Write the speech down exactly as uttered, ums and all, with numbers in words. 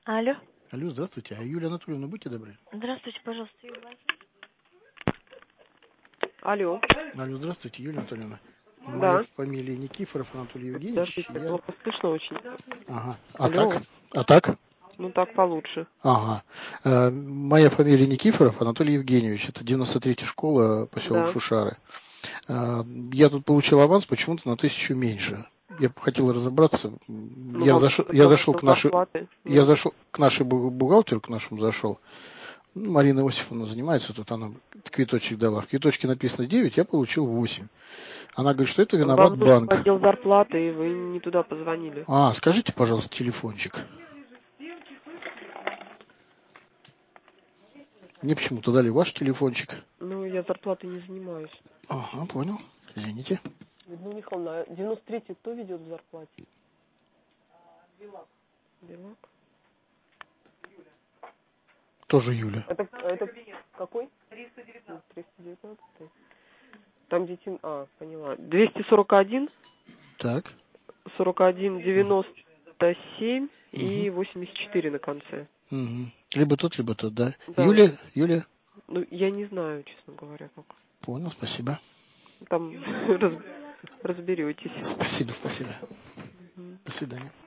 Алло. Алло, здравствуйте. А Юлия Анатольевна, будьте добры. Здравствуйте, пожалуйста, Юлия. Алло. Алло, здравствуйте, Юлия Анатольевна. Да. Моя фамилия Никифоров Анатолий Евгеньевич. Подождите, Я... плохо слышно очень. Ага. А Алло. так? А так? Ну так получше. Ага. А, моя фамилия Никифоров Анатолий Евгеньевич. Это девяносто третья школа, поселок Да. Шушары. А, я тут получил аванс почему-то на тысячу меньше. Я бы хотел разобраться. Ну, Я вам зашел, я потому зашел что к нашей, зарплаты. я Ну, зашел к нашей бу- бухгалтеру, к нашему зашел. Ну, Марина Иосифовна занимается, тут она квиточек дала. В квиточке написано девять, я получил восемь. Она говорит, что это виноват вам нужно в банк. отдел зарплаты, и вы не туда позвонили. А, скажите, пожалуйста, телефончик. Мне почему-то дали ваш телефончик. Ну, я зарплатой не занимаюсь. Ага, понял. Извините. Людмила Михайловна, девяносто третий кто ведет в зарплате? Белак. Белак? Тоже Юля. Это, это какой? триста девятнадцатый. Там детей... А, поняла. двести сорок один, Так. сорок один, девяносто семь Угу. и восемьдесят четыре на конце. Угу. Либо тот, либо тот, да. Да. Юля, Юля. Ну, я не знаю, честно говоря, как. Понял, спасибо. Там раз- разберетесь. Спасибо, спасибо. Мгм. До свидания.